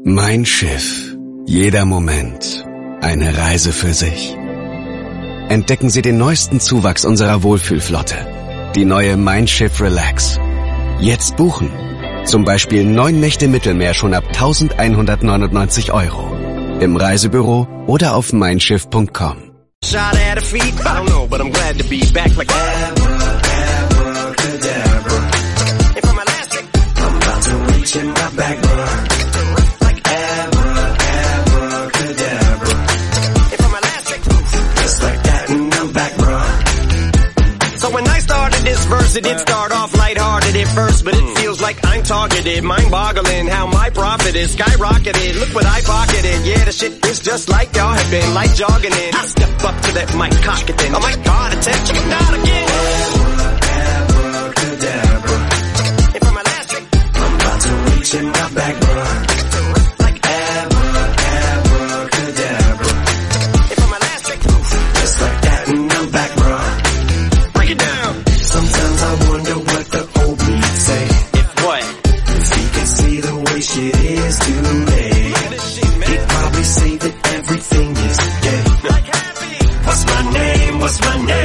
Mein Schiff. Jeder Moment. Eine Reise für sich. Entdecken Sie den neuesten Zuwachs unserer Wohlfühlflotte. Die neue Mein Schiff Relax. Jetzt buchen. Zum Beispiel 9 Nächte Mittelmeer schon ab 1.199 €. Im Reisebüro oder auf meinschiff.com. Shot at a feet, I don't know, but I'm glad to be back like abracadabra. If I'm elastic, I'm about to reach in my back, like abracadabra. If I'm elastic, just like that, and I'm back, bro. So when I started this verse, it did start off lighthearted at first, but it feels like I'm targeted, mind-boggling how my profit is skyrocketed. Look what I pocketed, yeah, the shit is just like y'all have been, like jogging in. I step up to that mic, cock it then. Oh my God, attention, check it out again. Abracadabra. If I'm elastic, I'm about to reach in my back, bro. Like abracadabra. If I'm elastic, just like that, and I'm back, bro. Break it down. Sometimes I wonder what the old me say. If what? If he could see the way shit is today, he'd probably say that everything is gay. What's my name? What's my name?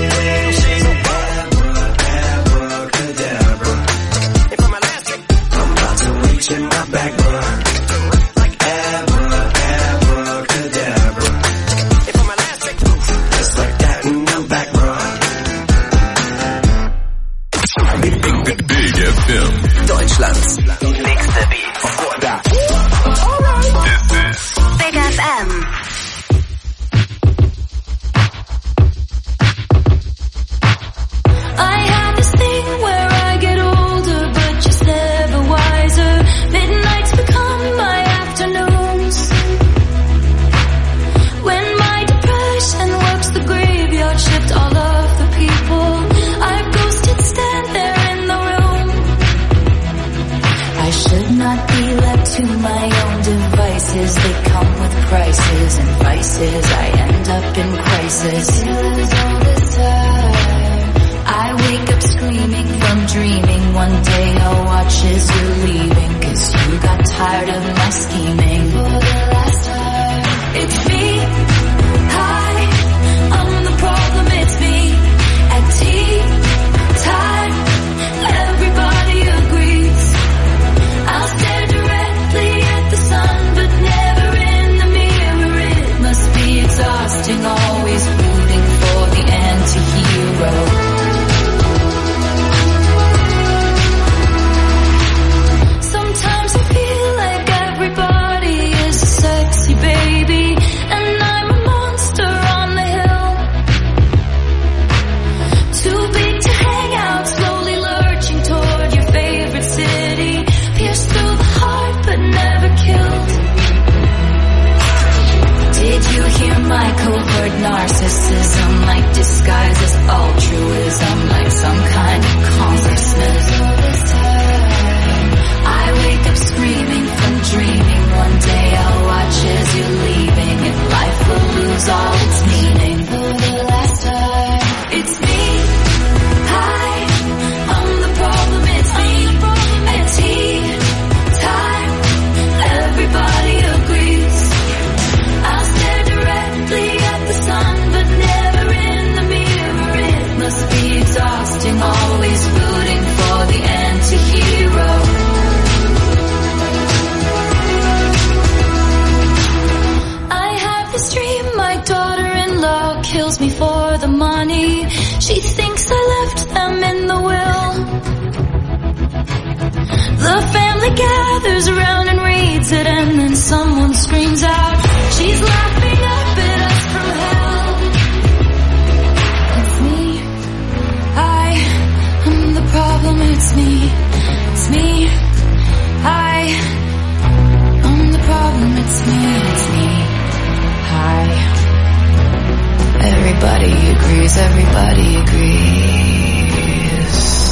Abracadabra. If I'm elastic, I'm about to reach in my back, bro. Like abracadabra. If I'm elastic, just like that, and I'm back, bro. Big FM. Deutschlands nächste Beat. This is Big FM. I have this thing where I get older, but just never wiser. Midnights become my afternoons. When my depression works the graveyard shift, all of the people I've ghosted stand there in the room. I should not be left to my own devices. They come with prices and vices. I end up in crisis. All this time. I wake up screaming from dreaming. One day I'll watch as you're leaving, 'cause you got tired of my scheming. For the last time, it's me. Hi, I'm the problem, it's me. At tea time, everybody agrees. I'll stare directly at the sun, but never in the mirror. It must be exhausting, always rooting for the anti-hero. Sometimes I feel like everybody is a sexy baby, and I'm a monster on the hill. Too big to hang out, slowly lurching toward your favorite city. Pierced through the heart, but never killed. Did you hear my covert narcissism? Like disguised as altruism, like some kind of consciousness. I wake up screaming from dreaming. One day I'll watch as you're leaving, and life will lose all its meaning. For the last time, it's me. Hi, I'm the problem, it's me. At tea time, everybody agrees. I'll stare directly at the sun, but never in the mirror. It must be exhausting, always rooting for the anti-hero. I have this dream, my daughter-in-law kills me for the money. She thinks I left them in the will. The family gathers around and reads it, and then someone screams out, she's laughing up at us from hell. It's me. I'm the problem, it's me. It's me. I'm the problem, it's me. It's me. Hi. Everybody agrees, everybody agrees.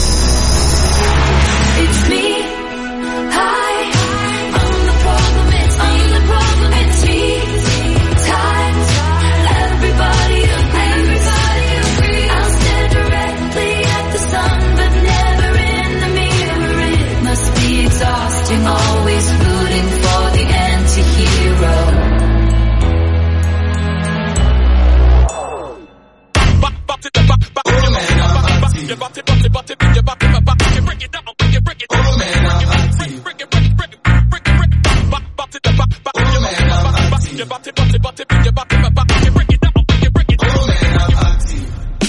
It's me. Hi. I'm the problem, it's me. I'm the problem, it's me. Time. Everybody agrees. I'll stare directly at the sun, but never in the mirror. It must be exhausting, always rooting for the end. your body, body, body, bring your body, my body, you break it down, you break it down. Oh man, I'm active.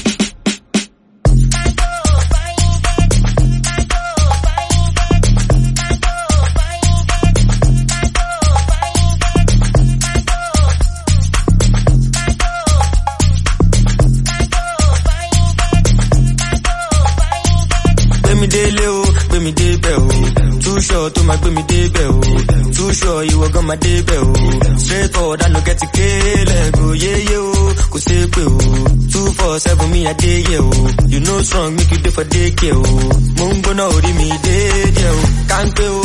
Me debel, too sure to my me debel, too sure you were gonna debel. Straight forward, I no get to kill, go yeah yo, go say go. 247 me a day yo, you know strong make you do for day kill. Mungo no ori me day yo, can't go,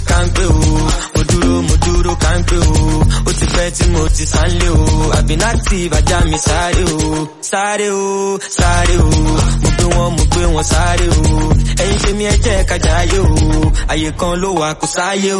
moduro can't go. Oti peti moti sanleo, I've been active, I jam me sare o. Mugbe won sare o. Ẹ̀yin ṣe mi ẹ jẹ́ ká jayé o, ayé kan ló wà kò sáyé o.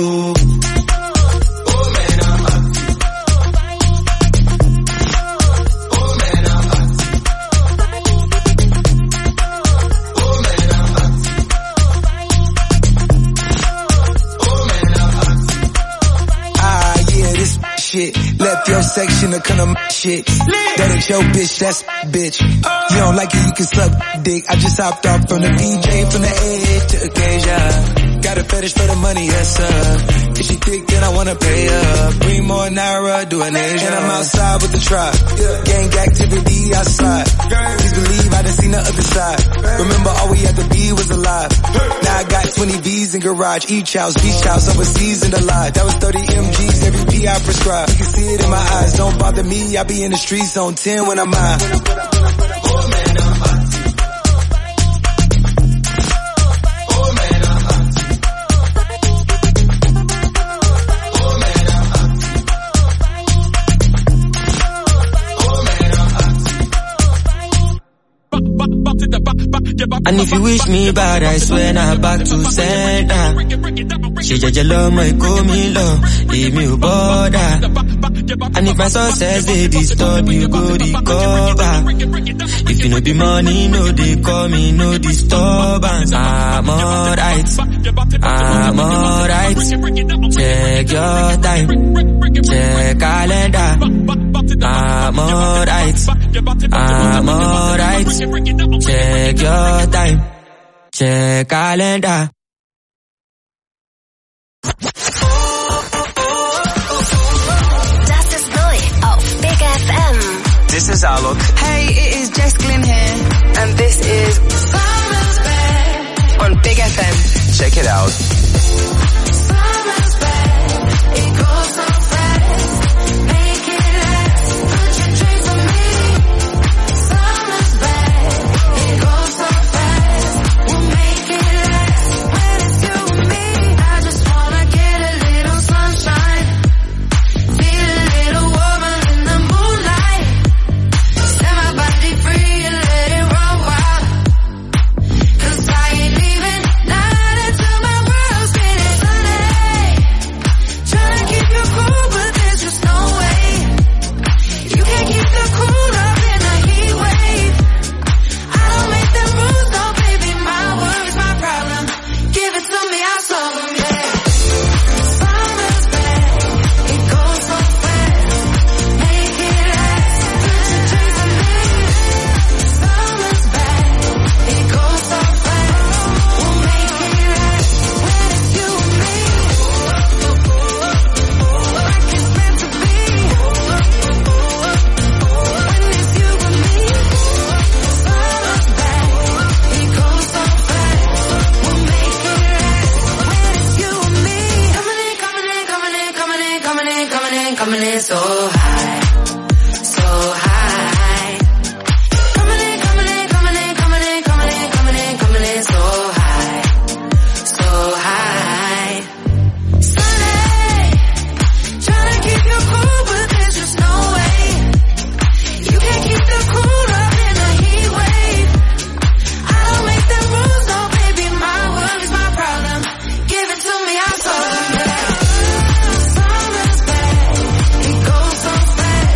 Shit, left your section to come to shit. That ain't your bitch, that's bitch. You don't like it, you can suck dick. I just hopped off from the PJ, from the edge to occasion. Got a fetish for the money, yes sir. If she thick, then I wanna pay her. Bring more Naira, do an Asian. And I'm outside with the tribe. Gang activity outside. Please believe I done seen the other side. Remember all we had to be was alive. Now I got 20 V's in garage, each house, beach house, overseas and alive. That was 30 MGs, every P I prescribe. You can see it in my eyes, don't bother me. I be in the streets on 10 when I'm high. And if you wish me bad, I swear now back to sender. She just love my me love, leave me bother. And if my success they disturb you, go recover. If you know the money, no they call me, no disturbance. I'm alright. Check your time, check calendar. I'm alright. Check your time, check calendar. Das ist neu auf Big FM. This is Alok. Hey, it is Jess Glynn here. And this is Summer's Back on Big FM. Check it out. Summer's back, it goes so fast. Make it last, put your drink for me. Summer's back, it goes so fast. We'll make it last when it's you and me. I just wanna get a little sunshine, feel a little warmer in the moonlight. Set my body free and let it run wild. 'Cause I ain't leaving, not until my world's getting sunny. Tryna keep you cool, but there's just no way. You can't keep the cool up in a heat wave. I don't make the rules, no baby, my worries, my problem. Give it to me, I'll solve them, yeah. Summer's back, it goes so fast. Make it last, put your drink for me. Summer's back, it goes so fast. We'll make it last when it's you and me. Like it's meant to be. When it's you and me. Summer's back, it goes so fast. We'll make it last when it's you and me. Coming in, coming in, coming in, coming in, coming in, coming in, coming in so high, so high. Coming in, coming in, coming in, coming in, coming in, coming in, coming in so high, so high. Sunny, tryna keep you cool, but there's just no way. You can't keep the cool up in a heat wave. I don't make the rules, no baby, my worries, my problem. Give it to me, I'll solve them, yeah. Summer's back, it goes so fast.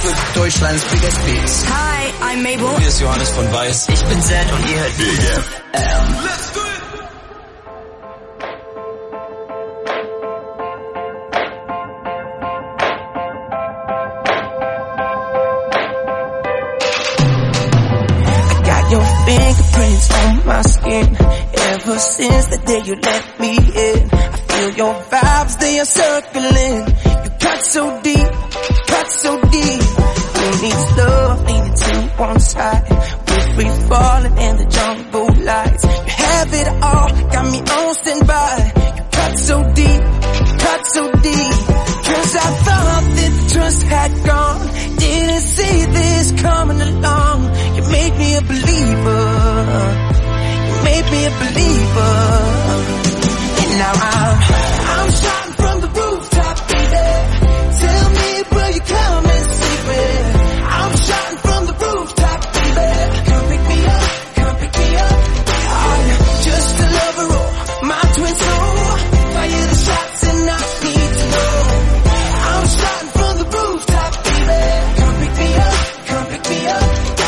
für Deutschlands Biggest Beats. Hi, I'm Mabel. Hier ist Johannes von Weiß. Ich bin Zen und ihr hört Big FM. Let's do it. Your fingerprints on my skin. Ever since the day you let me in, I feel your vibes, they are circling. You cut so deep, cut so deep. Who needs love leaning to one side? We're free falling in the jungle lights. You have it all, got me on standby. You cut so deep, cut so deep. Cause I thought that the trust had gone. Didn't see this coming along. You made me a believer. You made me a believer. And now I'm shouting from the rooftop, baby. Tell me will you come and see me? I'm shouting from the rooftop, baby. Come pick me up, come pick me up. I'm just a lover, oh, my twin soul. Fire the shots and I need to know. I'm shouting from the rooftop, baby. Come pick me up, come pick me up.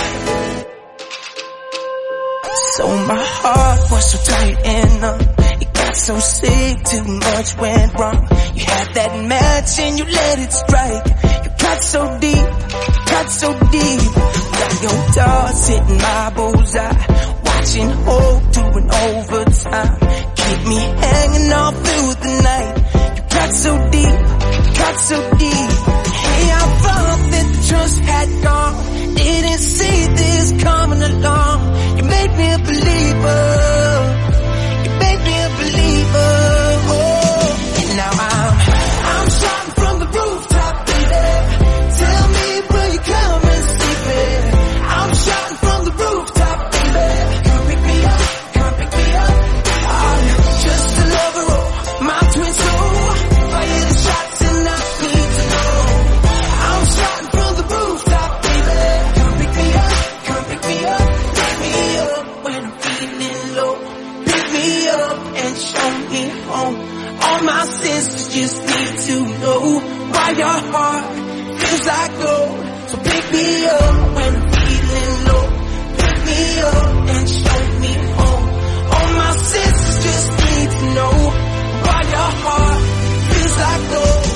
So my heart was so tight and numb. It got so sick, too much went wrong. You had that match and you let it strike. You cut so deep, cut so deep. Got your darts hitting my bullseye. Watching hope doing overtime. Keep me hanging all through the night. You cut so deep, cut so deep. Hey, I thought that the trust had gone. Didn't see this coming along. You made me a believer. You made me a believer. Oh, and now I'm shouting from the rooftop, baby. Tell me will you come and see me? I'm shouting from the rooftop, baby. Come pick me up, come pick me up. I'm just a lover, oh, my twin soul. Fire the shots and I need to know. I'm shouting from the rooftop, baby. Come pick me up, come pick me up. Pick me up when I'm feeling low. Pick me up and show me home. All my sisters just need to know why your heart feels like gold. So pick me up when I'm feeling low. Pick me up and show me home. All my sisters just need to know why your heart feels like gold.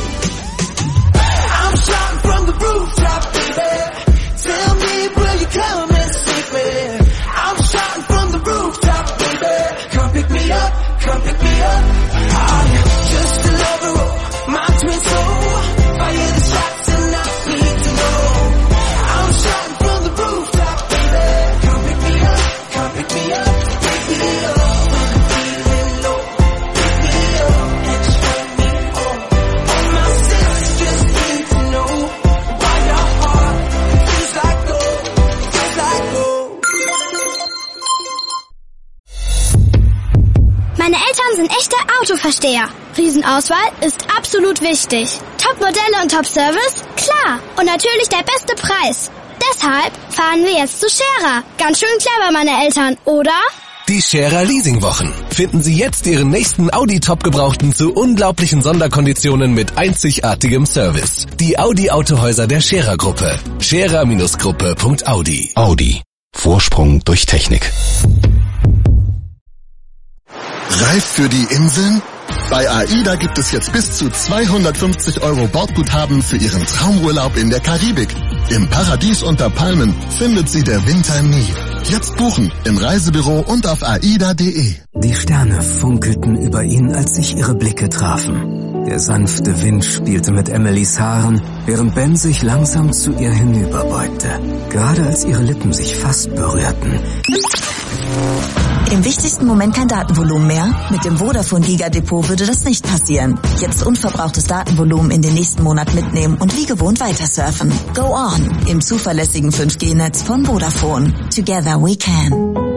I'm shouting from the rooftop, baby. Tell me will you come and see me? I'm shouting from the rooftop, baby. Come pick me up, come pick me up. I'm just a lover, oh, my twin soul. Fire the shots and I need to know. I'm shouting from the rooftop, baby. Come pick me up, come pick me up. Pick me up when I'm feeling low. Pick me up and show me home. All my sisters just need to know why your heart feels like gold, feels like gold. Meine Eltern sind echte Autoversteher. Riesenauswahl ist absolut wichtig. Top-Modelle und Top-Service? Klar. Und natürlich der beste Preis. Deshalb fahren wir jetzt zu Scherer. Ganz schön clever, meine Eltern, oder? Die Scherer Leasingwochen. Finden Sie jetzt Ihren nächsten Audi Top-Gebrauchten zu unglaublichen Sonderkonditionen mit einzigartigem Service. Die Audi-Autohäuser der Scherer Gruppe. Scherer-Gruppe.audi. Audi. Vorsprung durch Technik. Reif für die Inseln? Bei AIDA gibt es jetzt bis zu 250 € Bordguthaben für Ihren Traumurlaub in der Karibik. Im Paradies unter Palmen findet Sie der Winter nie. Jetzt buchen im Reisebüro und auf aida.de. Die Sterne funkelten über ihn, als sich ihre Blicke trafen. Der sanfte Wind spielte mit Emilys Haaren, während Ben sich langsam zu ihr hinüberbeugte. Gerade als ihre Lippen sich fast berührten. Im wichtigsten Moment kein Datenvolumen mehr? Mit dem Vodafone Giga Depot würde das nicht passieren. Jetzt unverbrauchtes Datenvolumen in den nächsten Monat mitnehmen und wie gewohnt weiter surfen. Go on im zuverlässigen 5G-Netz von Vodafone. Together we can.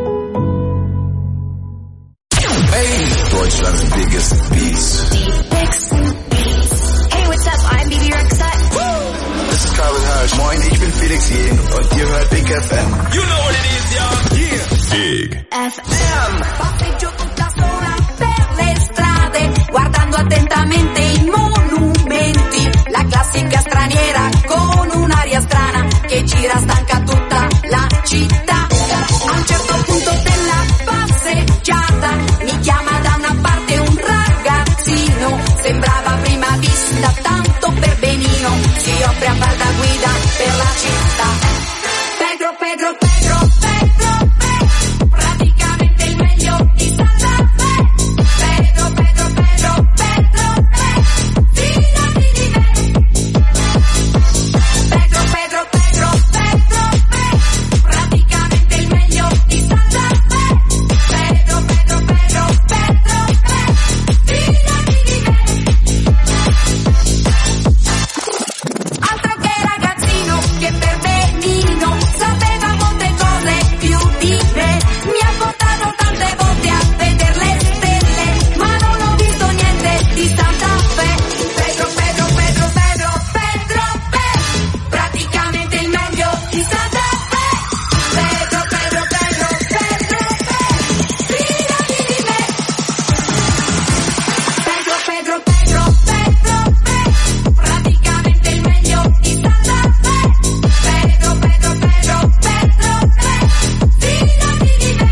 Hey, Deutschland's biggest beats. Hey, what's up? I'm Bibi Rexha. This is Calvin Hirsch. Moin, ich bin Felix Jähn und ihr hört Big FM. You know what it is, y'all. Yeah. Big FM. Passeggio tutta sola per le strade, guardando attentamente i monumenti. La classica straniera con un'aria strana che gira stanca tutta la città. A un certo punto della passeggiata mi chiama da una parte un ragazzino, sembrava a prima vista tanto per benino, si offre a far da guida per la città. Pedro, Pedro, Pedro, Pedro, Pedro, praticamente il meglio di Santa Fe. Pedro, Pedro, Pedro, Pedro, Pedro, fidati di me. Pedro, Pedro, Pedro, Pedro, Pedro, praticamente il meglio di Santa Fe. Pedro, Pedro, Pedro, Pedro, Pedro, fidati di me. Altro che ragazzino che per benino sapeva molte cose più di me. Mi ha portato tante volte a vedere le stelle, ma non ho visto niente di Santa Fe. Pedro, Pedro, Pedro, Pedro, Pedro, Pedro, praticamente il meglio di Santa Fe. Pedro, Pedro, Pedro, Pedro, Pedro, fidati di me. Pedro, Pedro, Pedro, Pedro, Pedro, praticamente il meglio di Santa Fe. Pedro, Pedro, Pedro, Pedro, Pedro, fidati di me.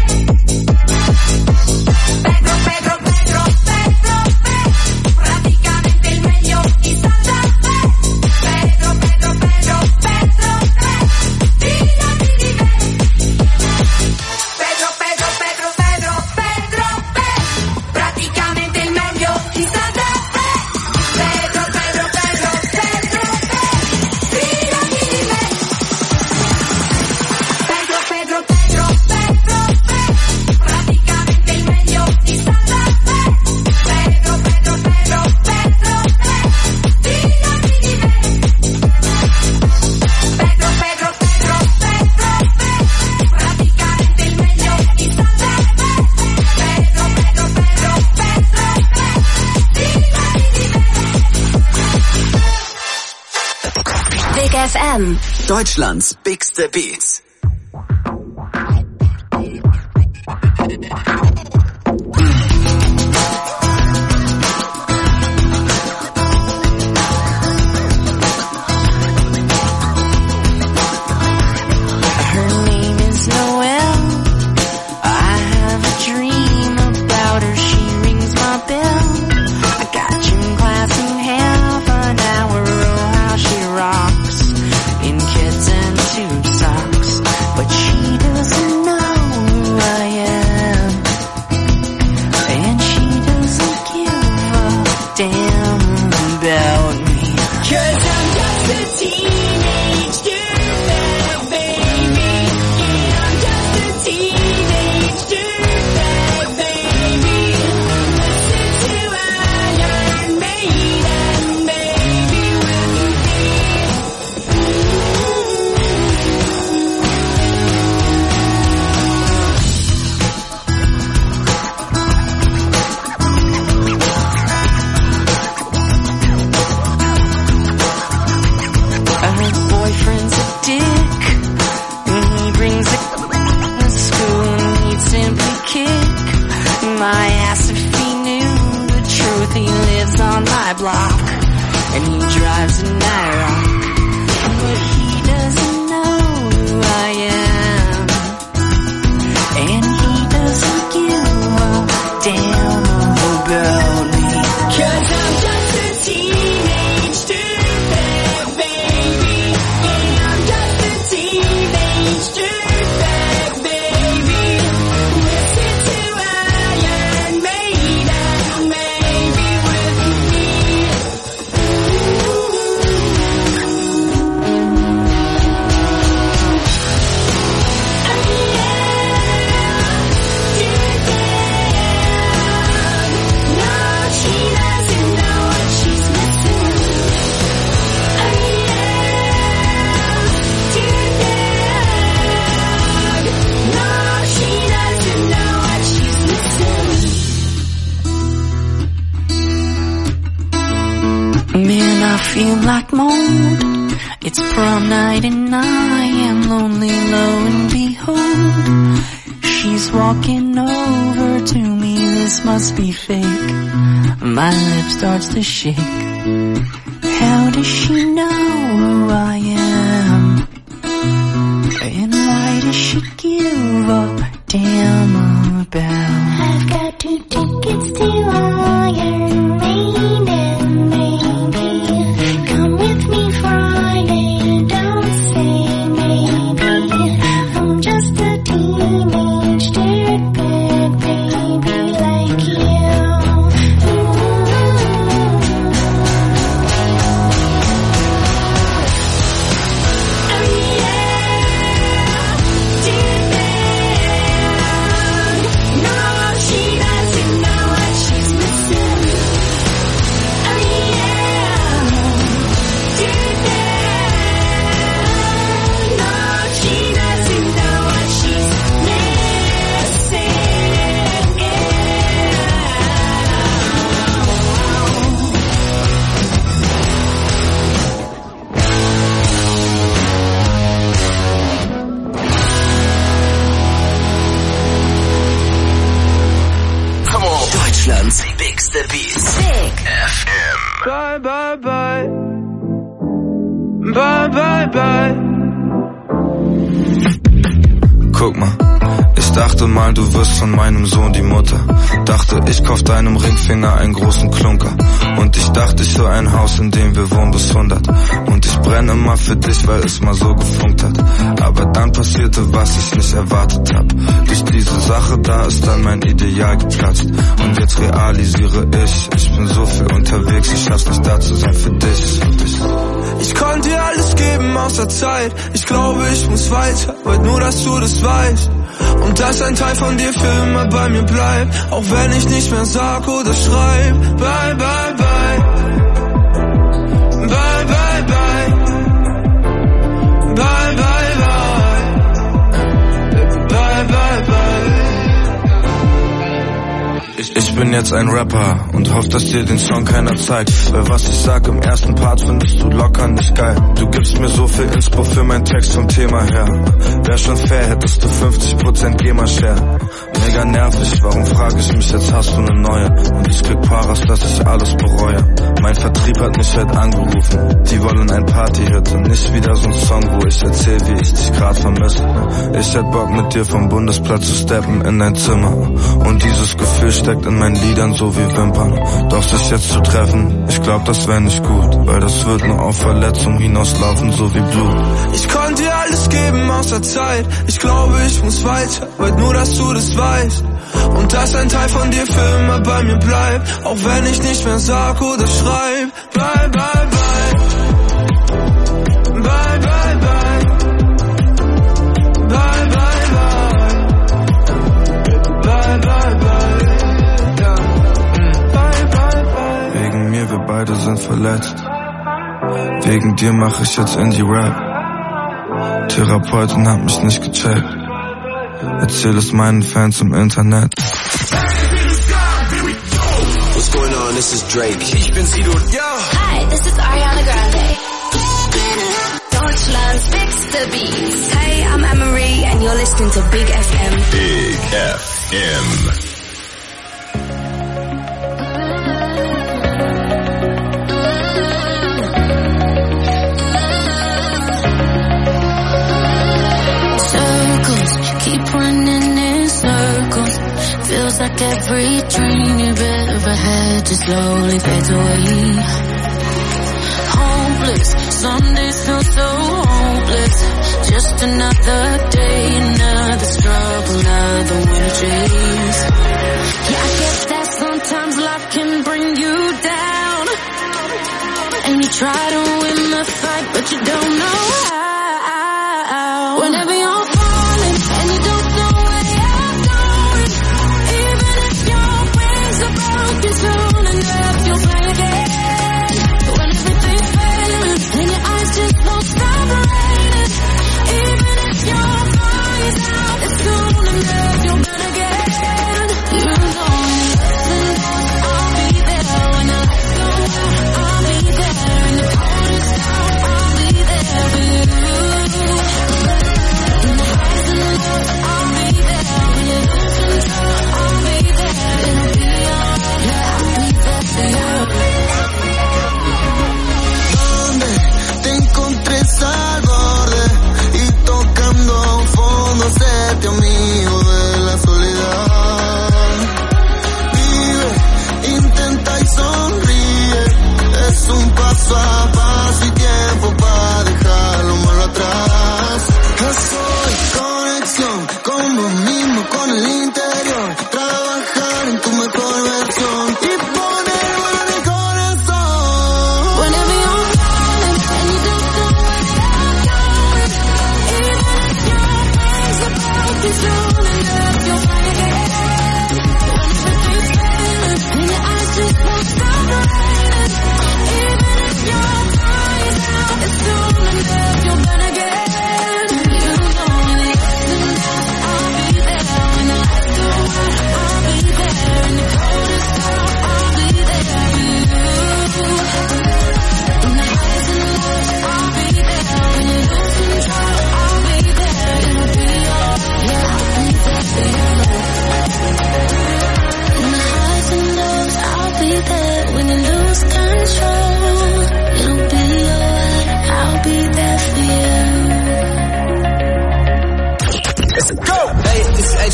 Pedro, Pedro, Pedro, Pedro, Pedro, praticamente il meglio di Santa Fe. Pedro, Pedro, Pedro, Pedro, Pedro, fidati di me. Pedro, Pedro, Pedro, Pedro, Pedro, Pedro, praticamente il meglio di Santa Fe. Pedro, Pedro, Pedro, Pedro, Pedro, fidati di me. Pedro, Pedro, Pedro, Pedro, Pedro, praticamente il meglio di Santa Fe. Pedro, Pedro, Pedro, Pedro, Pedro, fidati di me. Pedro, Pedro, Pedro, Pedro, Pedro, praticamente il meglio di Santa Fe. Pedro, Pedro, Pedro, Pedro, Pedro, fidati di me. Big FM. Deutschlands bigste Beats. Her name is Noelle. I have a dream about her. She rings my bell. I got gym class in half an hour. Oh, how she rocks in kids and tube socks. But she doesn't know who I am, and she doesn't give a damn about me. 'Cause I'm just a teenage dirtbag, baby. Yeah, I'm just a teenage dirtbag, baby. Listen to Iron Maiden, baby, her boyfriend's a dick. He brings a to school and he'd simply kick my ass if he knew the truth. He lives on my block and he drives a Nyrock, but he doesn't know who I am, and he doesn't give a damn about me. 'Cause I'm just a teenage dirtbag, baby. Yeah, I'm just a teenage dirtbag, baby. Listen to Iron Maiden, maybe with me. Man, I feel like mold. It's prom night and I am lonely, lo and behold, she's walking over to me. This must be fake. My lip starts to shake. How does she know who I am? Bye, bye, bye. Guck mal, ich dachte mal, du wirst von meinem Sohn die Mutter. Dachte, ich kauf deinem Ringfinger einen großen Klunker. Und ich dachte, ich höre ein Haus, in dem wir wohnen bis 100. Und ich brenne immer für dich, weil es mal so gefunkt hat. Aber dann passierte, was ich nicht erwartet hab. Durch diese Sache, da ist dann mein Ideal geplatzt. Und jetzt realisiere ich bin so viel unterwegs, ich schaff's nicht da zu sein für dich. Ich konnte dir alles geben außer Zeit. Ich glaube, ich muss weiter, wollt nur, dass du das weißt. Und dass ein Teil von dir für immer bei mir bleibt. Auch wenn ich nicht mehr sag oder schreib. Bye, bye, bye. Bye, bye, bye. Bye, bye, bye. Bye, bye, bye. Ich bin jetzt ein Rapper und hoff, dass dir den Song keiner zeigt. Weil was ich sag im ersten Part findest du locker nicht geil. Du gibst mir so viel Inspo für meinen Text vom Thema her. Wär schon fair, hättest du 50% GEMA-Share. Mega nervig, warum frag ich mich jetzt, hast du ne neue? Und ich krieg Paras, dass ich alles bereue. Mein Vertrieb hat mich heute angerufen. Die wollen ein Party-Hit und nicht wieder so ein Song, wo ich erzähl, wie ich dich grad vermisse. Ich hätt Bock mit dir vom Bundesplatz zu steppen in dein Zimmer. Und dieses Gefühl steckt in meinen Liedern so wie Wimpern. Doch sich jetzt zu treffen, ich glaub, das wär nicht gut. Weil das wird nur auf Verletzung hinauslaufen, so wie Blut. Ich konnte dir alles geben außer Zeit. Ich glaube, ich muss weiter, wollt nur, dass du das weißt. Und dass ein Teil von dir für immer bei mir bleibt. Auch wenn ich nicht mehr sag oder schreib. Bye, bye, bye. Bye, bye, bye. Bye, bye, bye. Bye, bye, bye. Ja. Bye, bye, bye. Wegen mir, wir beide sind verletzt. Wegen dir mach ich jetzt Indie-Rap. Therapeutin hat mich nicht gecheckt. Erzähl es meinen Fans im Internet. What's going on? This is Drake. Ich bin Sido. Hi, this is Ariana Grande. Deutschland's Bigste Beats. Hey, I'm Anne-Marie and you're listening to Big FM. Big FM. Keep running in circles. Feels like every dream you've ever had just slowly fades away. Hopeless, some days feel so hopeless. Just another day, another struggle, another winter chase. Yeah, I get that sometimes life can bring you down. And you try to win the fight, but you don't know how. Whenever you're falling and you don't know where you're going, even if your wings are broken soon enough, you'll fly again. When everything's failing and your eyes just won't stop raining, even if you're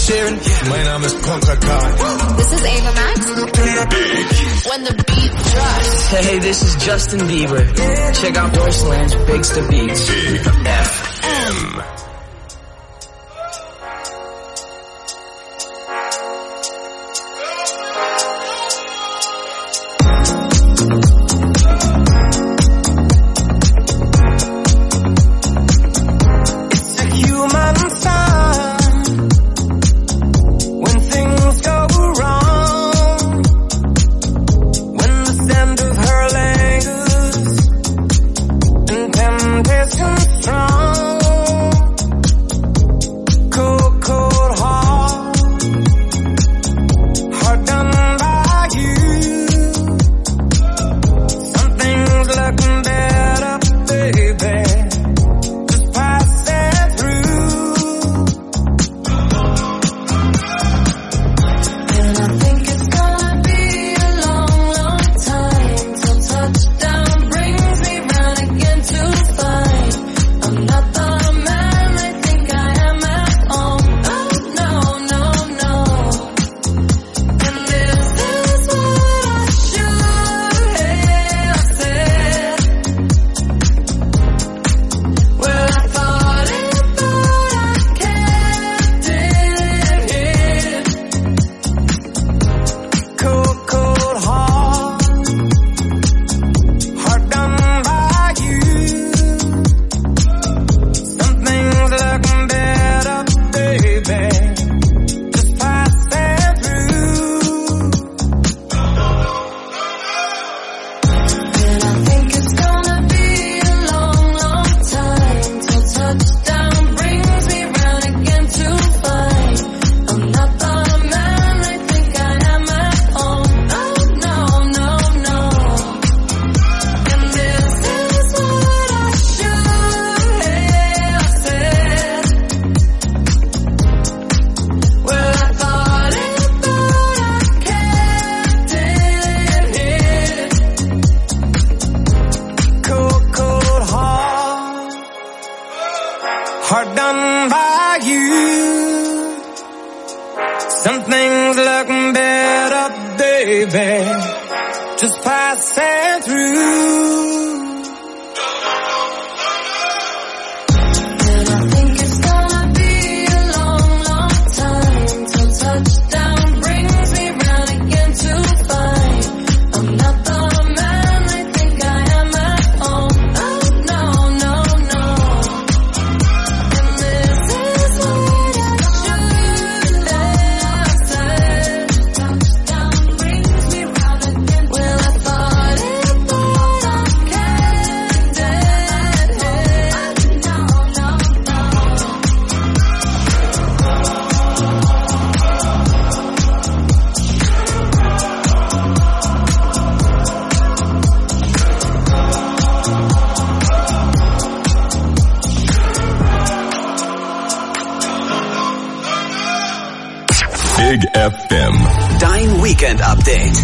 Sheeran. Mein Name ist Contra K. This is Ava Max. When the beat drops. Hey, this is Justin Bieber. Check out Deutschland's Bigste Beats. Big FM. Big FM. Dein Weekend Update.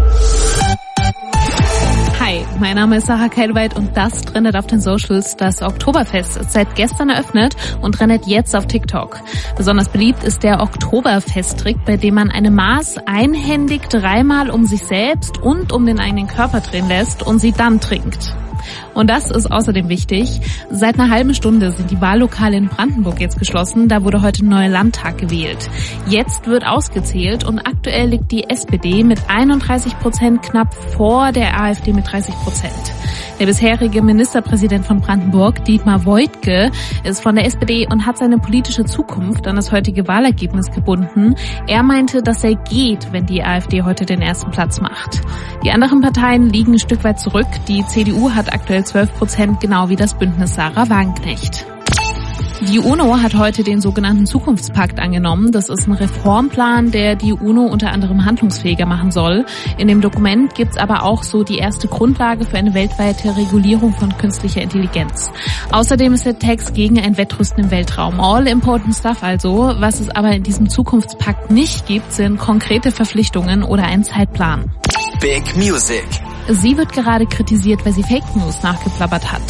Hi, mein Name ist Sarah Keilweit und das trendet auf den Socials. Das Oktoberfest ist seit gestern eröffnet und trendet jetzt auf TikTok. Besonders beliebt ist der Oktoberfest-Trick, bei dem man eine Maß einhändig 3-mal um sich selbst und um den eigenen Körper drehen lässt und sie dann trinkt. Und das ist außerdem wichtig. Seit einer halben Stunde sind die Wahllokale in Brandenburg jetzt geschlossen. Da wurde heute ein neuer Landtag gewählt. Jetzt wird ausgezählt und aktuell liegt die SPD mit 31% knapp vor der AfD mit 30%. Der bisherige Ministerpräsident von Brandenburg, Dietmar Woidke, ist von der SPD und hat seine politische Zukunft an das heutige Wahlergebnis gebunden. Er meinte, dass er geht, wenn die AfD heute den ersten Platz macht. Die anderen Parteien liegen ein Stück weit zurück. Die CDU hat aktuell 12%, genau wie das Bündnis Sarah Wagenknecht. Die UNO hat heute den sogenannten Zukunftspakt angenommen. Das ist ein Reformplan, der die UNO unter anderem handlungsfähiger machen soll. In dem Dokument gibt's aber auch so die erste Grundlage für eine weltweite Regulierung von künstlicher Intelligenz. Außerdem ist der Text gegen ein Wettrüsten im Weltraum. All important stuff also. Was es aber in diesem Zukunftspakt nicht gibt, sind konkrete Verpflichtungen oder einen Zeitplan. Big Music. Sie wird gerade kritisiert, weil sie Fake News nachgeplappert hat.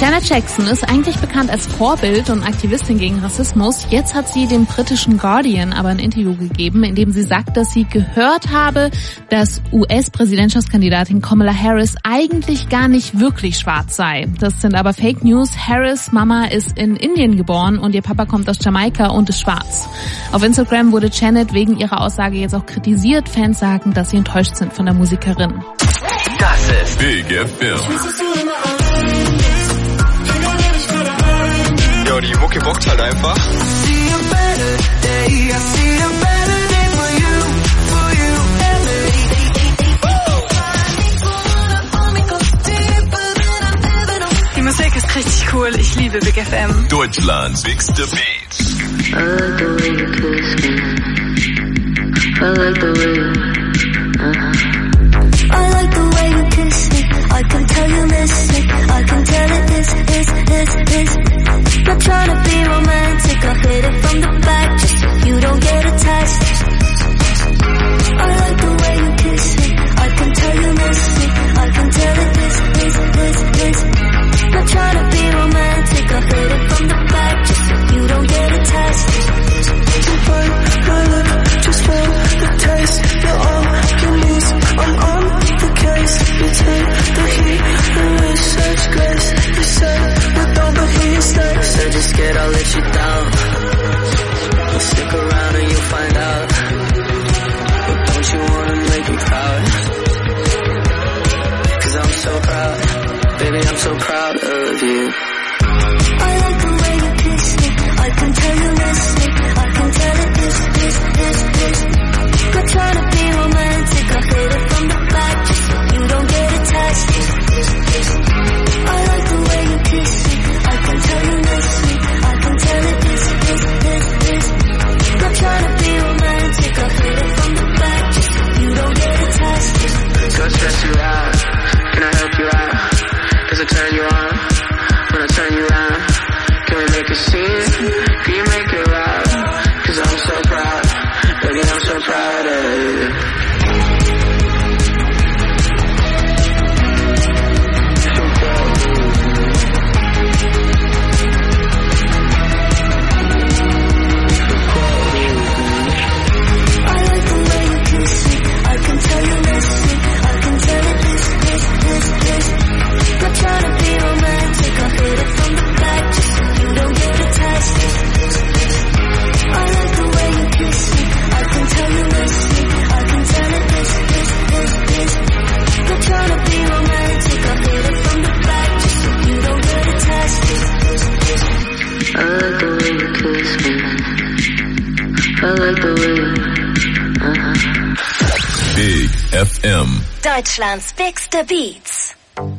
Janet Jackson ist eigentlich bekannt als Vorbild und Aktivistin gegen Rassismus. Jetzt hat sie dem britischen Guardian aber ein Interview gegeben, in dem sie sagt, dass sie gehört habe, dass US-Präsidentschaftskandidatin Kamala Harris eigentlich gar nicht wirklich schwarz sei. Das sind aber Fake News. Harris' Mama ist in Indien geboren und ihr Papa kommt aus Jamaika und ist schwarz. Auf Instagram wurde Janet wegen ihrer Aussage jetzt auch kritisiert. Fans sagen, dass sie enttäuscht sind von der Musikerin. Das ist Big FM. Jo, die Mucke bockt halt einfach. Die Musik ist richtig cool, ich liebe Big FM. Deutschlands bigste Beats. I like the way you kiss me. I like the way you, I like the way you kiss me. I can tell you miss me. I can tell it is. Not trying to be romantic. I hit it from the back just so you don't get attached. I like the way you kiss me. I can tell you miss me. I can tell it is. Not trying to be romantic. I hit it from the back just so you don't get attached. To find my love, just feel the taste. You're all you need. I'm on the case. You take the heat and with such grace. You say you don't, but here you stay. said you're scared I'll let you down. Well, stick around and you'll find out. But don't you wanna make me proud? 'Cause I'm so proud. Baby, I'm so proud of you. I like the way you kiss me. I can tell you miss me. I can tell it is. Not trying to be romantic. I hit it from the back just so you don't get attached. I like the way you kiss me. I can tell you miss me. I can tell it is. Not trying to be romantic. I hit it from the back just so you don't get attached. Go stress you out. Can I help you out? Does it turn you on? When I turn you on, can we make a scene? Can you make it loud? 'Cause I'm so proud. Baby, I'm so proud of you. Big FM. Deutschlands bigste Beats.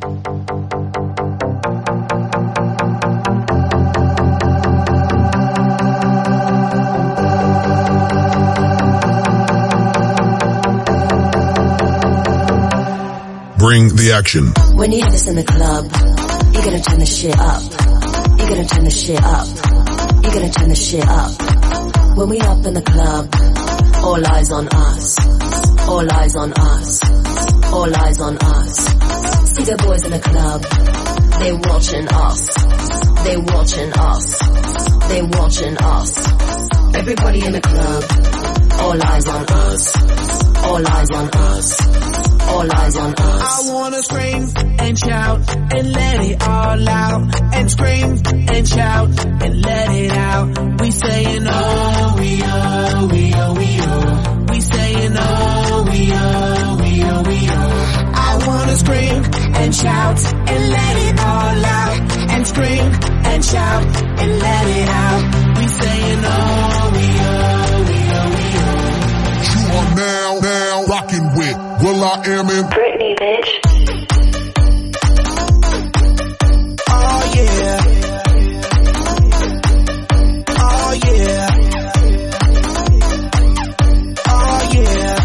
Bring the action. When you hear this in the club, you're gonna turn the shit up. You're gonna turn the shit up. You're gonna turn the shit up. When we up in the club, all eyes on us. All eyes on us. All eyes on us. See the boys in the club, they watching us. They watching us. They watching us. Everybody in the club, all eyes on us. All eyes on us. All eyes on us. I wanna scream and shout and let it all out. And scream and shout and let it out. We saying oh, we oh, we oh, we oh. We saying oh, we oh, we oh, we oh. I wanna scream and shout and let it all out. And scream and shout and let it out. We saying oh, we oh, we oh, we oh. You are now rocking with Will I Am in Britney, bitch. Oh yeah. Oh yeah. Oh yeah.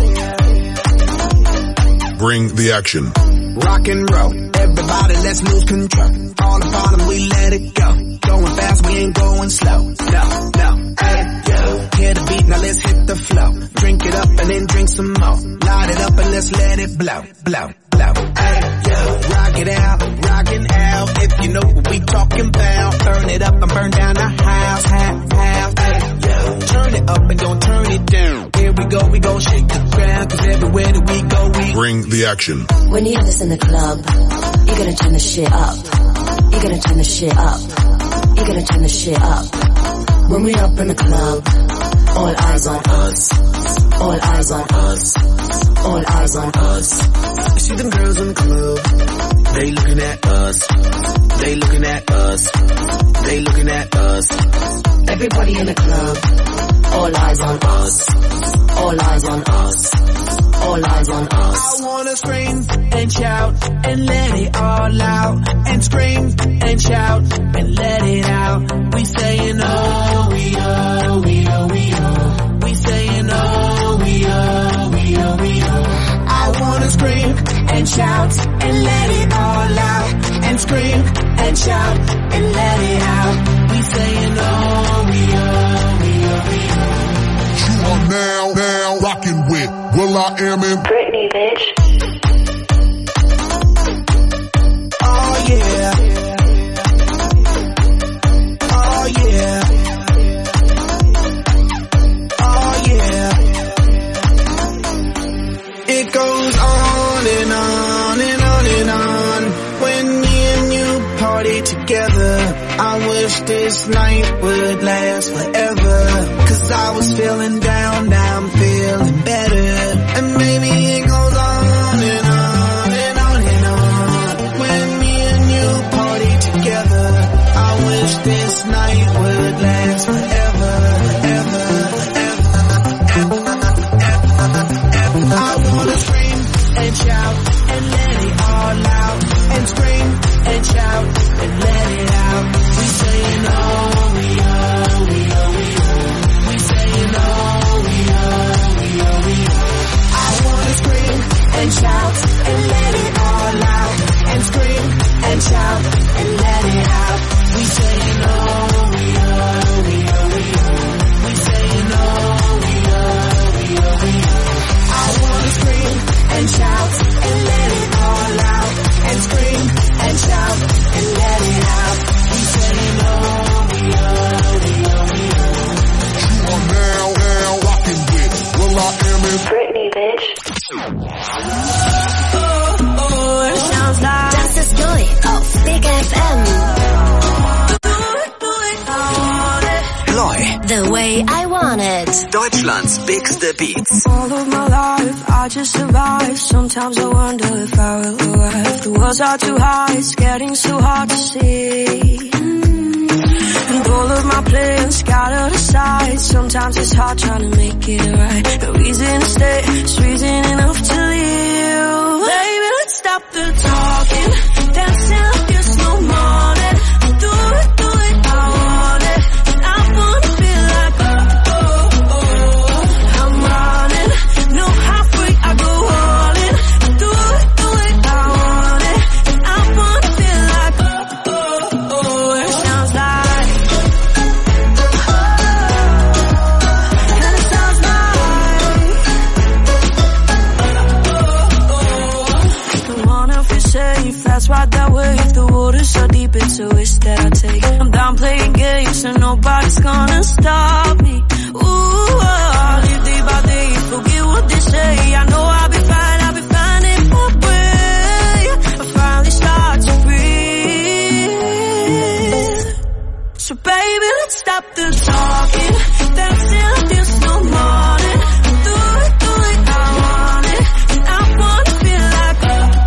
Bring the action. Rock and roll. Everybody, let's lose control. All the bottom, we let it go. Going fast, we ain't going slow. No. Hey, yo. Hear the beat, now let's hit the flow. Drink it up and then drink some more. Light it up and let's let it blow. Hey, yo. Rock it out, rockin' out. If you know what we talking about. Burn it up and burn down the house, half. Turn it up and don't turn it down. Here we go, shake the ground. Cause everywhere that we go, we bring the action. When you have this in the club, you're gonna turn the shit up. You're gonna turn the shit up. You're gonna turn the shit up. When we up in the club, all eyes on us. All eyes on us. All eyes on us. I see them girls in the club. They looking at us. They looking at us. They looking at us. Everybody in the club, all eyes on us. All eyes on us. All eyes on us. I wanna scream and shout and let it all out. And scream and shout and let it out. We saying oh, we oh, we oh, we oh. We saying oh, we oh, we oh, we oh. I wanna scream and shout and let it all out. And scream and shout and let it out. We saying oh, we oh, we oh, we oh. You are now rocking with will.i.am in Britney, bitch. Oh yeah. Oh yeah. Oh yeah. It goes on and on and on and on. When me and you party together, I wish this night would last forever. Cause I was feeling down, now I'm feeling better. And maybe it goes on and on and on and on. When me and you party together, I wish this night would last forever, ever, ever, ever, ever, ever. I wanna scream and shout and let it all out. And scream and shout and let it out. We saying oh, we oh, we oh, we oh. We saying oh, we oh, we oh, we oh. I wanna scream and shout and let it all out. And scream and shout and let it out. We saying oh, we oh, we oh, we oh. We saying oh, we oh, we oh, we oh. I wanna scream and shout and let it all out. And scream and shout and let it out. We saying oh, we oh, we oh, we oh. You are now rocking with will.i.am in Britney, bitch. It sounds like Das ist neu auf Big FM. Neu. The way I want it. Deutschlands biggste Beats. all of my life, I just survive. Sometimes I wonder if I will arrive. The walls are too high, it's getting so hard to see. And all of my plans scattered aside. Sometimes it's hard trying to make it right. No reason to stay, it's reason enough to leave. Baby, let's stop the talking. Dancing like there's no morning. Do it, I want it. And I wanna feel like I'm running. No halfway, I go all in. Do it, I want it. And I wanna feel like it sounds like and it sounds like come on, if you're safe, that's right that way. If the water's so deep, it's a risk that I take. I'm down playing games, so nobody's gonna stop me. Ooh, I'll live day by day, forget what they say. I know I'll be fine in my way. I finally start to breathe. So baby, let's stop the talking. Dancing like there's no morning. Do it, I want it. And I wanna feel like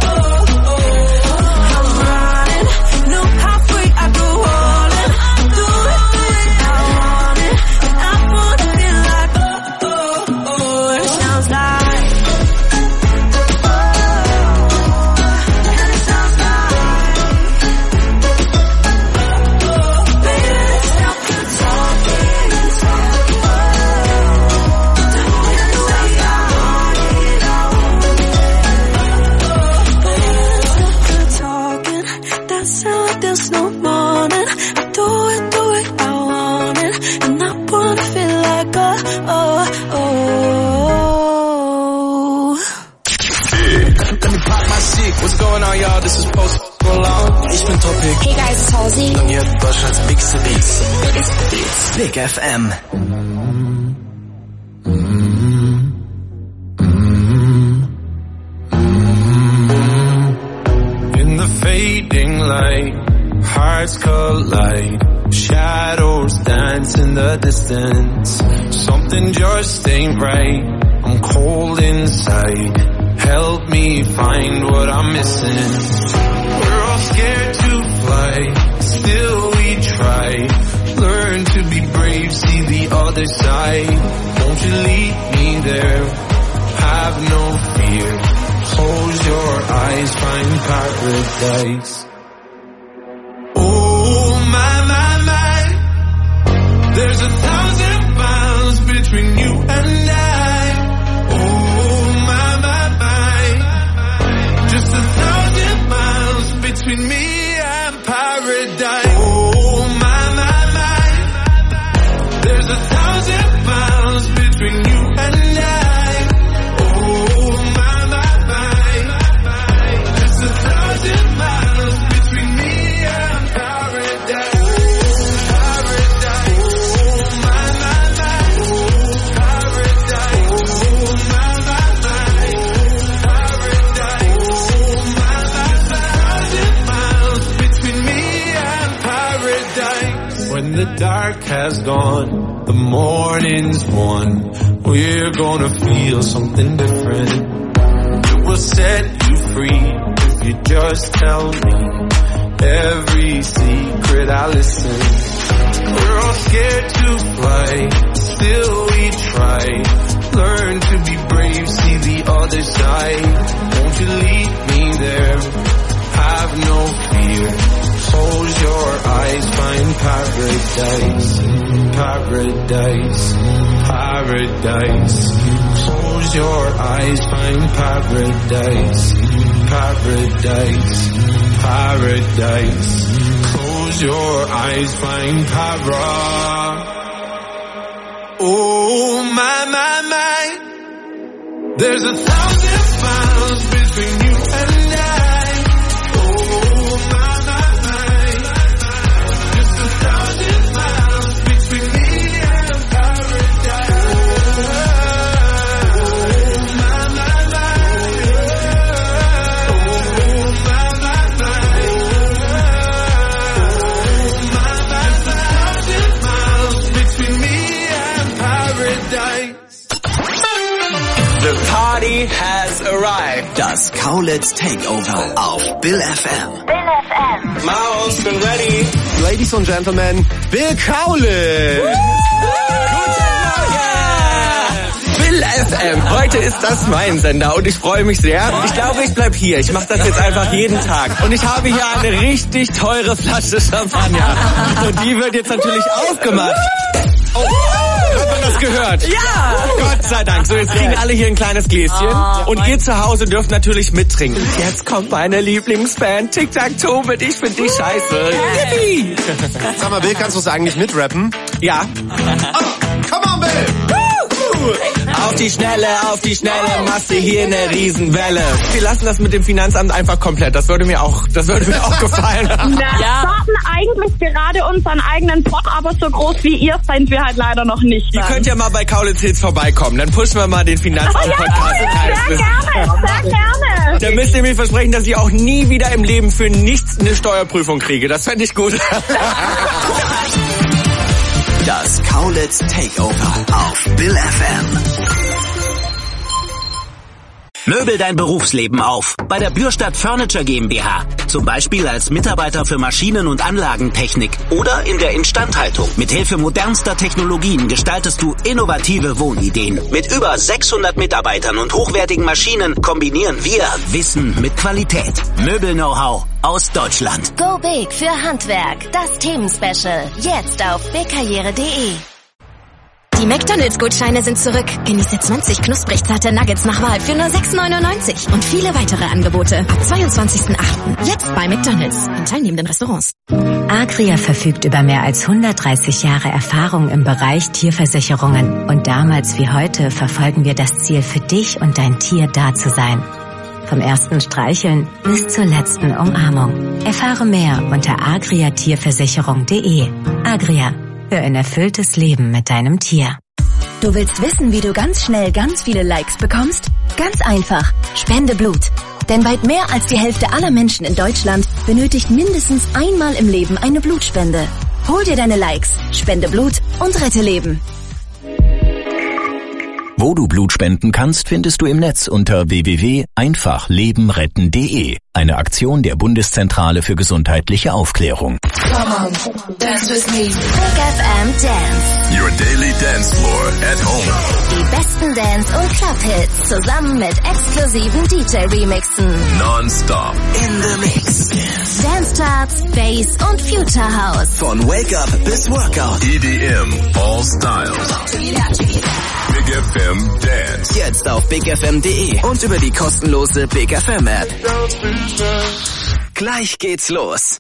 I'm running. No halfway, I go all in. Do it, I want it. And I wanna feel like it sounds like and it sounds like baby, let's stop the talking. That's how there's no morning. I do it, I want it. And I wanna feel like Big. Let me pop my shit. What's going on, y'all? This is Post roll out. Ich bin Topic. Hey guys, it's Halsey. Und ihr habt Deutschlands Bigste Beats. Big FM. In the fading light, hearts collide. Shadows dance in the distance. Something just ain't right. I'm cold inside. Help me find what I'm missing. We're all scared to fly, still we try. Learn to be brave, see the other side. Won't you lead me there? Have no fear. Close your eyes, find paradise. Oh my, my, my. There's 1,000 miles between you and I. Oh my, my, my. Just 1,000 miles between me and paradise. Oh my, my, my. There's 1,000 miles between you and I. Oh my, my, my. Just 1,000 miles between me and paradise. When the dark has gone, the morning's won. We're gonna feel something different. It will set you free if you just tell me every secret I listen. We're all scared to fly, still we try. Learn to be brave, see the other side. Won't you lead me there? Have no fear. Close your eyes, find paradise, paradise, paradise. Close your eyes, find paradise, paradise, paradise. Close your eyes, find paradise. Oh my, my, my. There's 1,000 miles between you and I. The party has arrived. Das Kaulitz Takeover auf Bill FM. Bill FM. Maus, bin ready. Ladies and Gentlemen, Bill Kaulitz. Bill FM. Heute ist das mein Sender und ich freue mich sehr. Ich glaube, ich bleib hier. Ich mache das jetzt einfach jeden Tag. Und ich habe hier eine richtig teure Flasche Champagner. Und die wird jetzt natürlich aufgemacht. Oh. Hat man das gehört? Ja! Gott sei Dank. So, jetzt kriegen alle hier ein kleines Gläschen. Und ihr zu Hause dürft natürlich mittrinken. Jetzt kommt meine Lieblingsband Tic-Tac-Toe mit Ich find dich scheiße. Yippie! Sag mal, Bill, kannst du es eigentlich mitrappen? Ja. Oh, come on, Bill! Auf die Schnelle, machst du hier eine Riesenwelle. Wir lassen das mit dem Finanzamt einfach komplett. Das würde mir auch gefallen. Wir starten eigentlich gerade unseren eigenen Pod, aber so groß wie ihr sind wir halt leider noch nicht. Ihr könnt ja mal bei Kaulitz Hits vorbeikommen. Dann pushen wir mal den Finanzamt-Podcast. Sehr gerne. Da müsst ihr mir versprechen, dass ich auch nie wieder im Leben für nichts eine Steuerprüfung kriege. Das fände ich gut. Das Kaulitz Takeover auf Bill FM. Möbel dein Berufsleben auf bei der Bürstadt Furniture GmbH. Zum Beispiel als Mitarbeiter für Maschinen- und Anlagentechnik oder in der Instandhaltung. Mithilfe modernster Technologien gestaltest du innovative Wohnideen. Mit über 600 Mitarbeitern und hochwertigen Maschinen kombinieren wir Wissen mit Qualität. Möbel-Know-how aus Deutschland. Go Big für Handwerk. Das Themenspecial. Jetzt auf bigkarriere.de. Die McDonald's-Gutscheine sind zurück. Genieße 20 knusprig zarte Nuggets nach Wahl für nur 6,99 und viele weitere Angebote ab 22.08. Jetzt bei McDonald's in teilnehmenden Restaurants. Agria verfügt über mehr als 130 Jahre Erfahrung im Bereich Tierversicherungen. Und damals wie heute verfolgen wir das Ziel, für dich und dein Tier da zu sein. Vom ersten Streicheln bis zur letzten Umarmung. Erfahre mehr unter agria-tierversicherung.de. Agria, für ein erfülltes Leben mit deinem Tier. Du willst wissen, wie du ganz schnell ganz viele Likes bekommst? Ganz einfach. Spende Blut. Denn weit mehr als die Hälfte aller Menschen in Deutschland benötigt mindestens einmal im Leben eine Blutspende. Hol dir deine Likes, spende Blut und rette Leben. Wo du Blut spenden kannst, findest du im Netz unter www.einfachlebenretten.de. Eine Aktion der Bundeszentrale für gesundheitliche Aufklärung. Come on, dance with me. Big FM Dance. Your daily dance floor at home. Die besten Dance- und Club-Hits zusammen mit exklusiven DJ-Remixen. Non-stop. In the Mix. Dance-Charts, Bass und Future House. Von Wake Up bis Workout. EDM, all styles. Big FM Dance. Jetzt auf bigfm.de und über die kostenlose Big FM App. Gleich geht's los.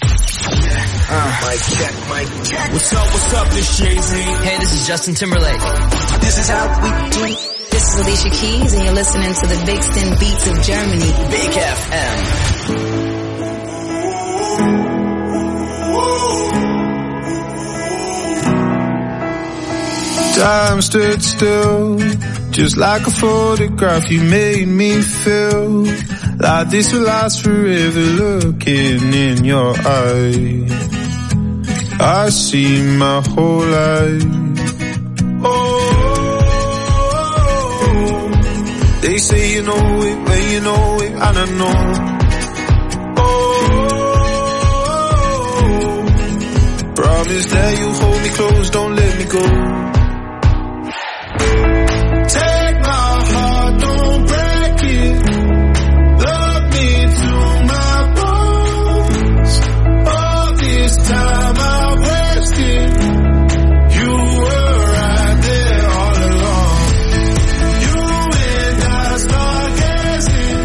What's up, this Jay-Z. Hey, this is Justin Timberlake. This is how we do it. This is Alicia Keys and you're listening to the Big Stin Beats of Germany. Big FM. Time stood still, just like a photograph. You made me feel like this will last forever. Looking in your eyes, I see my whole life. Oh, they say you know it, but you know it, and I know. Oh, promise that you hold me close, don't let me go. Take my heart, don't break it. Love me to my bones. All this time I wasted. You were right there all along. You and I start guessing.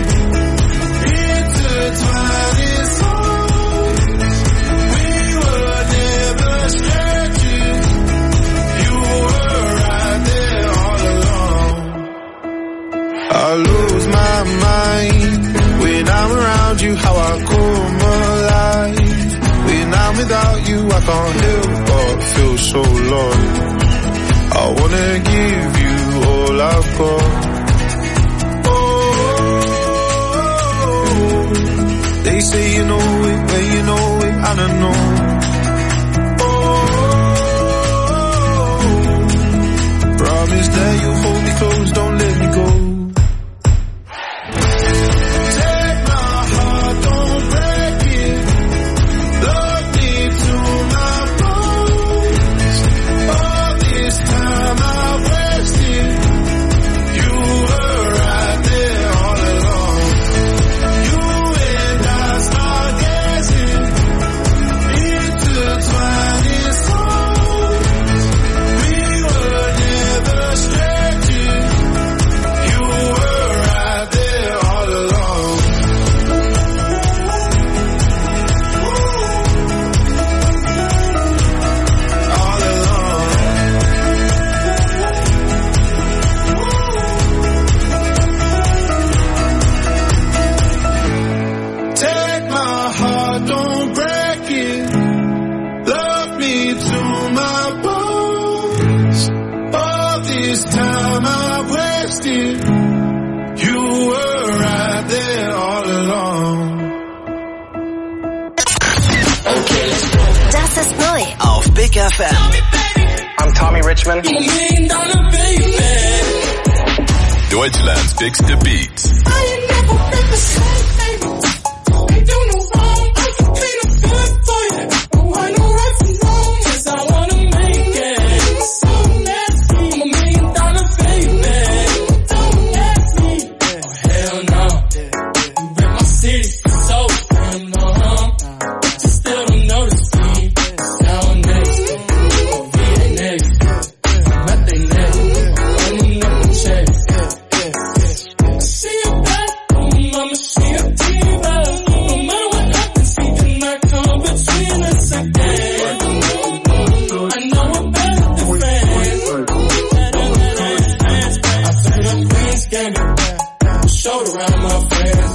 Intertwining souls. We were never stretching. You were right there all along. I lose my mind when I'm around you, how I come alive. When I'm without you, I can't help but feel so lost. I wanna give you all I've got. Oh, they say you know it, but you know it, and I know. Oh, promise that you'll hold me close, don't let me go. I'm Tommy Richmond. Deutschland's bigste Beats. Shoulder around my friend.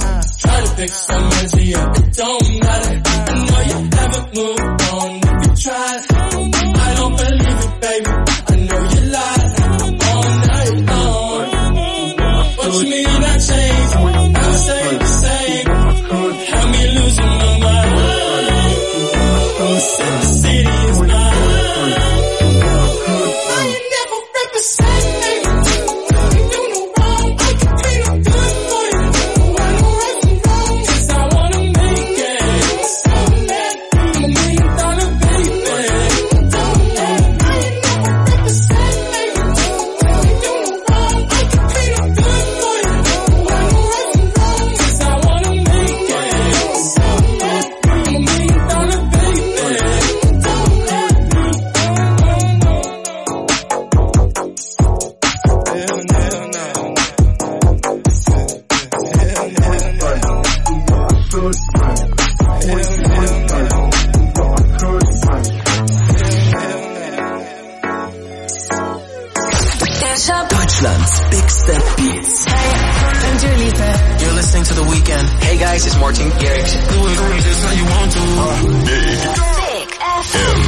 Deutschland's biggest beats. Hey, I'm Dua Lipa. You're listening to The Weeknd. Hey guys, it's Martin Garrix. Do it just how you want to. Big FM.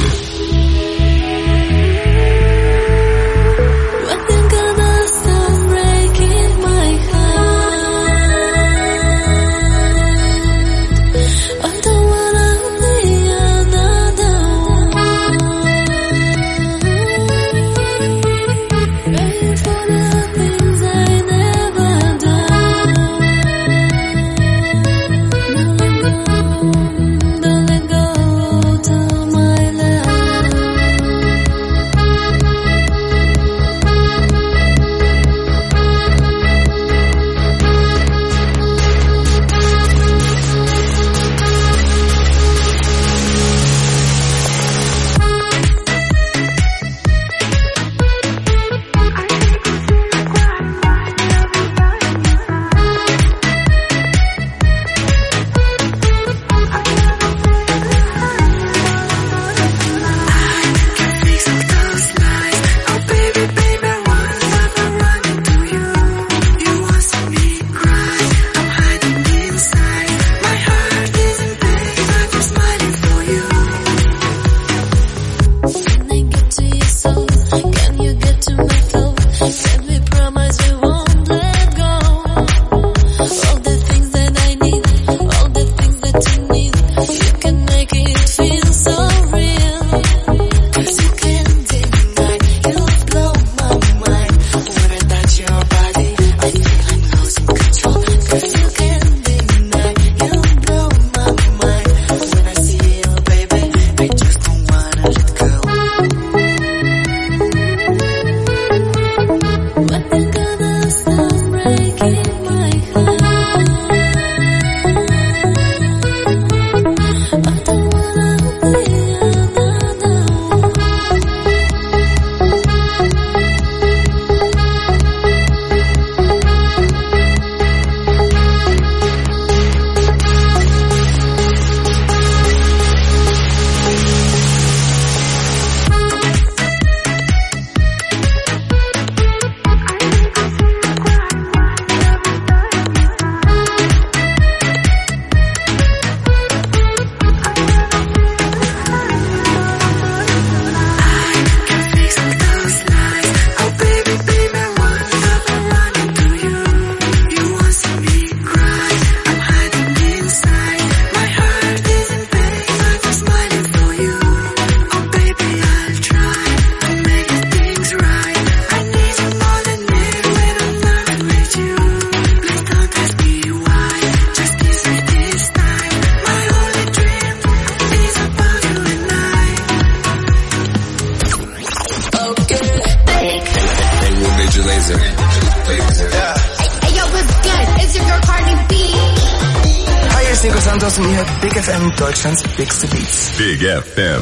Big FM, Deutschlands biggste Beats. Big FM.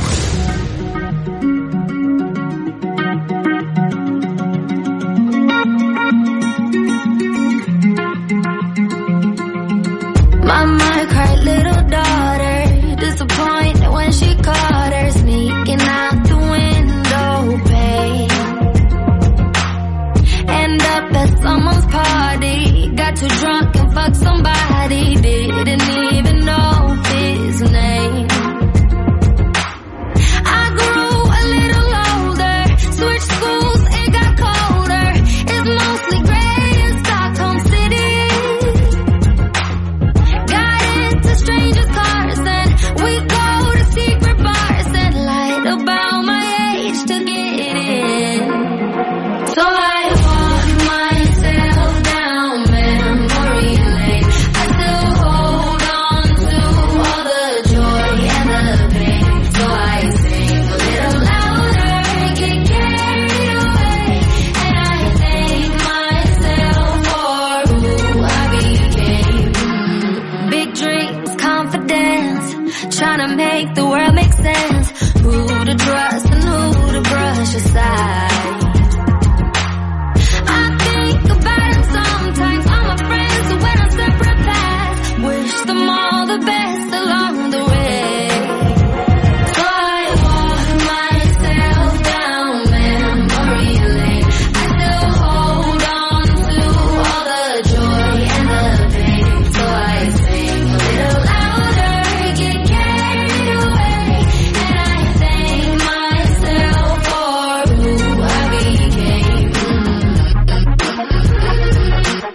Mama cried, little daughter, disappointed when she caught her sneaking out the window pane. End up at someone's party, got too drunk and fucked somebody, didn't even know his name. I grew a little older, switched schools, it got colder. It's mostly gray in Stockholm City. Got into strangers' cars and we go to secret bars and lied about my age to get in. So I walk myself down memory lane. I still hold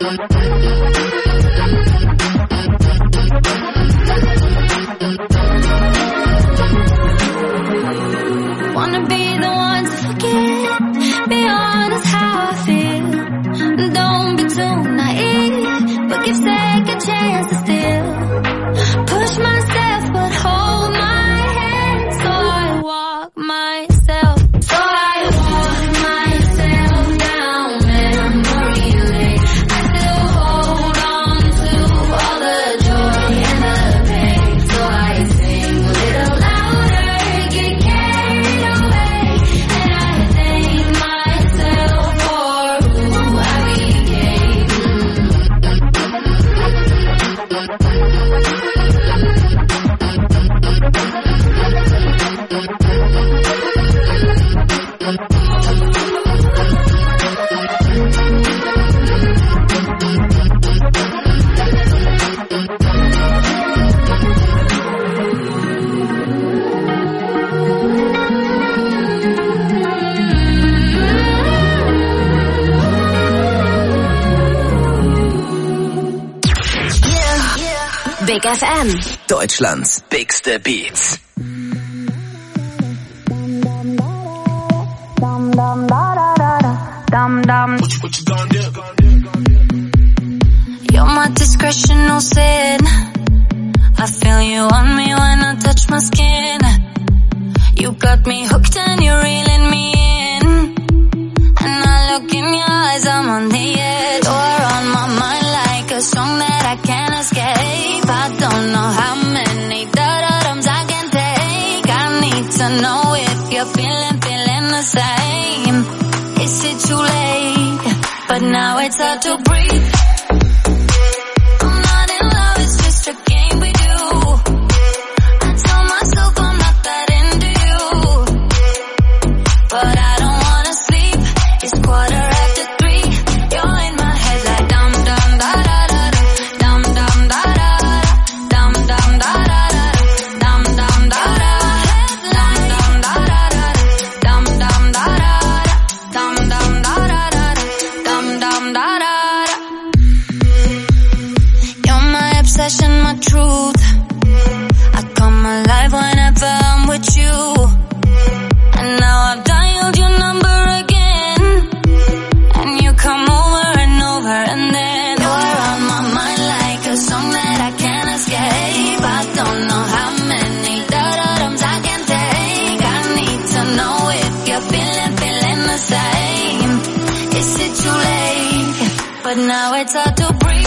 Wanna be the one to forget, be honest how I feel. Don't be too naive, but give second chance to still push myself, but hold my hand. So I walk myself, down memory lane. I still hold on to all the joy and the pain. So I sing a little louder, get carried away, and I thank myself for who I became. Big FM. Deutschlands bigste Beats. You're my discretional sin. I feel you on me when I touch my skin. You got me hooked and you're reeling me in. And I look in your eyes, I'm on the edge. You're on my mind like a song that I can't escape. I don't know how many da-da-dums I can take. I need to know if you're feeling the same. Is it too late? But now it's hard to breathe. I'm not in love, it's just a game we do. I tell myself I'm not that into you, but I don't wanna sleep. It's 3:15. You're in my head like dum dum da da da da, dum dum da da da, dum dum da da da, dum dum da da, dum dum da da da, dum dum da da, dum dum da da da, dum dum da da. You're my obsession, my truth. I come alive whenever I'm with you. And now I've dialed your number again, and you come over and over, and then you're on my mind like a song that I can't escape. I don't know how many da-da-dums I can take. I need to know if you're feeling the same. Is it too late? But now it's hard to breathe.